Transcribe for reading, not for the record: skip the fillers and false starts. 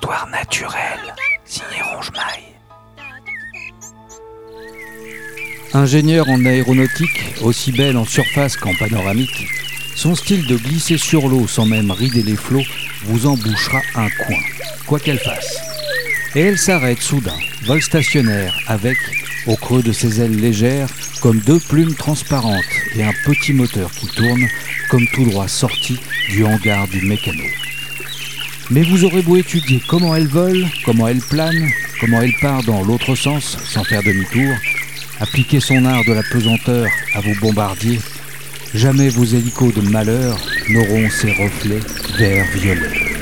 Histoire naturelle, signé Ronge-Maille. Ingénieur en aéronautique, aussi belle en surface qu'en panoramique, son style de glisser sur l'eau sans même rider les flots vous en bouchera un coin, quoi qu'elle fasse. Et elle s'arrête soudain, vol stationnaire, avec, au creux de ses ailes légères, comme deux plumes transparentes et un petit moteur qui tourne, comme tout droit sorti du hangar du mécano. Mais vous aurez beau étudier comment elle vole, comment elle plane, comment elle part dans l'autre sens sans faire demi-tour, appliquer son art de la pesanteur à vos bombardiers, jamais vos hélicos de malheur n'auront ces reflets vert-violet.